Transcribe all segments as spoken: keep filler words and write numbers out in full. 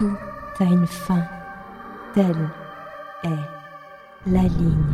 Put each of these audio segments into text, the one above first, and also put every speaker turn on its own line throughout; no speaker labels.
Tout a une fin. Telle est la ligne.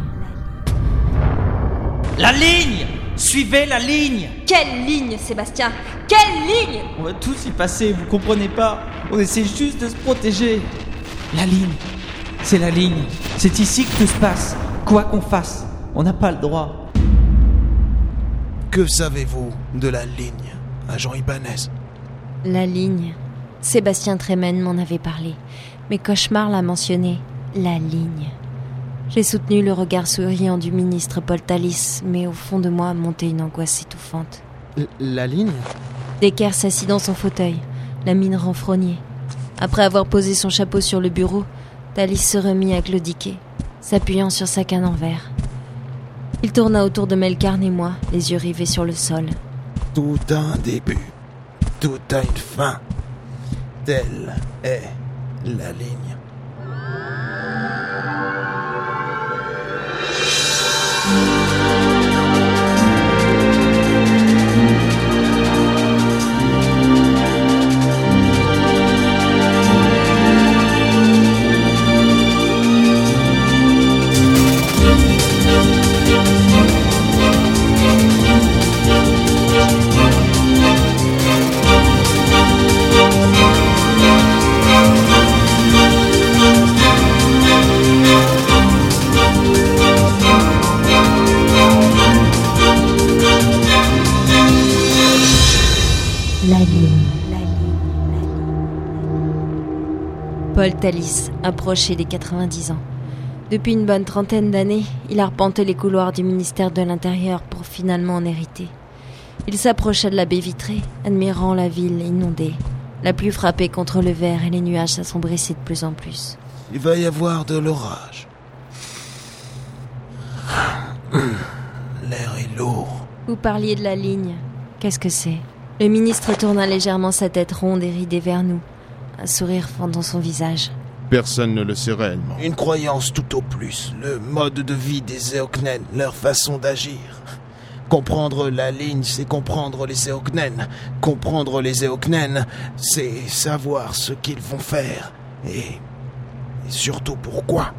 La ligne! Suivez la ligne!
Quelle ligne, Sébastien? Quelle ligne?
On va tous y passer, vous comprenez pas? On essaie juste de se protéger. La ligne, c'est la ligne. C'est ici que tout se passe. Quoi qu'on fasse, on n'a pas le droit.
Que savez-vous de la ligne, agent Ibanez?
La ligne. Sébastien Tremen m'en avait parlé. Mes cauchemars l'a mentionné. La ligne. J'ai soutenu le regard souriant du ministre Paul Thalys, mais au fond de moi montait une angoisse étouffante.
L- la ligne?
Decker s'assit dans son fauteuil, la mine renfrognée. Après avoir posé son chapeau sur le bureau, Thalys se remit à claudiquer, s'appuyant sur sa canne en verre. Il tourna autour de Melkarn et moi, les yeux rivés sur le sol.
Tout a un début, tout a une fin. Telle est la ligne.
La ligne. Paul Thalys approchait des quatre-vingt-dix ans. Depuis une bonne trentaine d'années, il arpentait les couloirs du ministère de l'Intérieur pour finalement en hériter. Il s'approcha de la baie vitrée, admirant la ville inondée. La pluie frappait contre le verre et les nuages s'assombrissaient de plus en plus.
Il va y avoir de l'orage. L'air est lourd.
Vous parliez de la ligne. Qu'est-ce que c'est? Le ministre tourna légèrement sa tête ronde et ridée vers nous. Un sourire fendant son visage.
Personne ne le sait réellement.
Une croyance tout au plus. Le mode de vie des Éocnènes, leur façon d'agir. Comprendre la ligne, c'est comprendre les Éocnènes. Comprendre les Éocnènes, c'est savoir ce qu'ils vont faire. Et, et surtout pourquoi.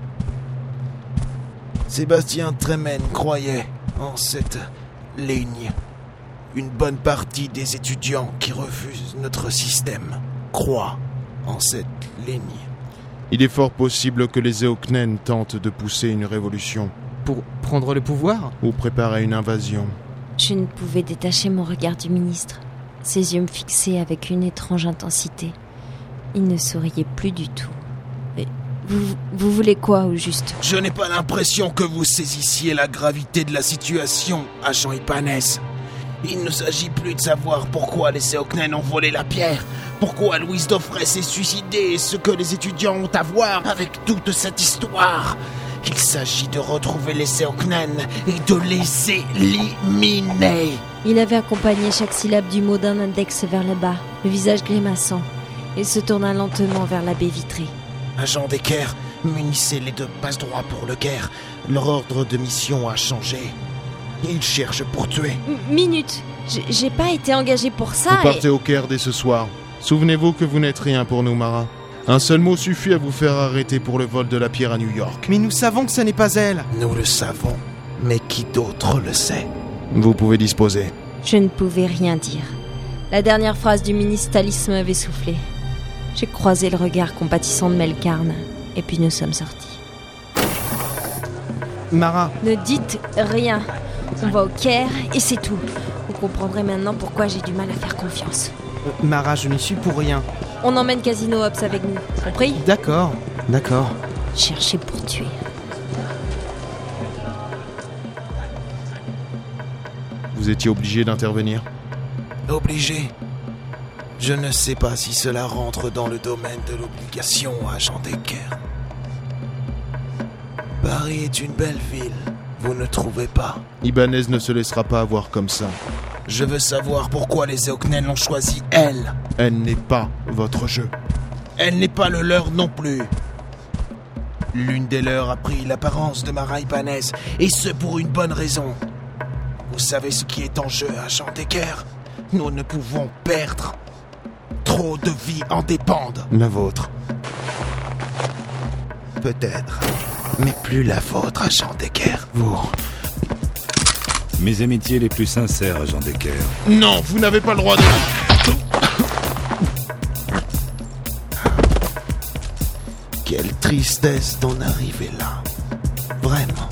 Sébastien Tremen croyait en cette ligne. Une bonne partie des étudiants qui refusent notre système croient en cette ligne.
Il est fort possible que les Éocnènes tentent de pousser une révolution.
Pour prendre le pouvoir?
Ou préparer une invasion.
Je ne pouvais détacher mon regard du ministre. Ses yeux me fixaient avec une étrange intensité. Il ne souriait plus du tout. Mais vous, vous voulez quoi, au juste?
Je n'ai pas l'impression que vous saisissiez la gravité de la situation, agent Ibanez. Il ne s'agit plus de savoir pourquoi les Éocnènes ont volé la pierre, pourquoi Louise Daufray s'est suicidée et ce que les étudiants ont à voir avec toute cette histoire. Il s'agit de retrouver les Éocnènes et de les éliminer.
Il avait accompagné chaque syllabe du mot d'un index vers le bas, le visage grimaçant, et se tourna lentement vers la baie vitrée.
Agent Decker, munissez les deux passe-droits pour le Caire. Leur ordre de mission a changé. Ils cherchent pour tuer.
M- minute, J'ai, j'ai pas été engagé pour ça.
Vous partez
et...
au Caire dès ce soir. Souvenez-vous que vous n'êtes rien pour nous, Mara. Un seul mot suffit à vous faire arrêter pour le vol de la pierre à New York.
Mais nous savons que ce n'est pas elle.
Nous le savons, mais qui d'autre le sait?
Vous pouvez disposer.
Je ne pouvais rien dire. La dernière phrase du ministre Thalys m'avait soufflé. J'ai croisé le regard compatissant de Melkarn, et puis nous sommes sortis.
Mara,
Ne dites rien. On va au Caire et c'est tout. Vous comprendrez maintenant pourquoi j'ai du mal à faire confiance.
euh, Mara, je n'y suis pour rien.
On emmène Casino Ops avec nous, compris?
D'accord, d'accord.
Chercher pour tuer.
Vous étiez obligé d'intervenir.
Obligé. Je ne sais pas si cela rentre dans le domaine de l'obligation, agent Decker. Paris est une belle ville, vous ne trouvez pas?
Ibanez ne se laissera pas avoir comme ça.
Je veux savoir pourquoi les Éocnènes l'ont choisi, elle.
Elle n'est pas votre jeu.
Elle n'est pas le leur non plus. L'une des leurs a pris l'apparence de Mara Ibanez, et ce pour une bonne raison. Vous savez ce qui est en jeu, agent Decker? Nous ne pouvons perdre. Trop de vies en dépendent.
La vôtre.
Peut-être. Mais plus la vôtre, agent Decker.
Vous.
Mes amitiés les plus sincères, agent Decker.
Non, vous n'avez pas le droit de...
Quelle tristesse d'en arriver là. Vraiment.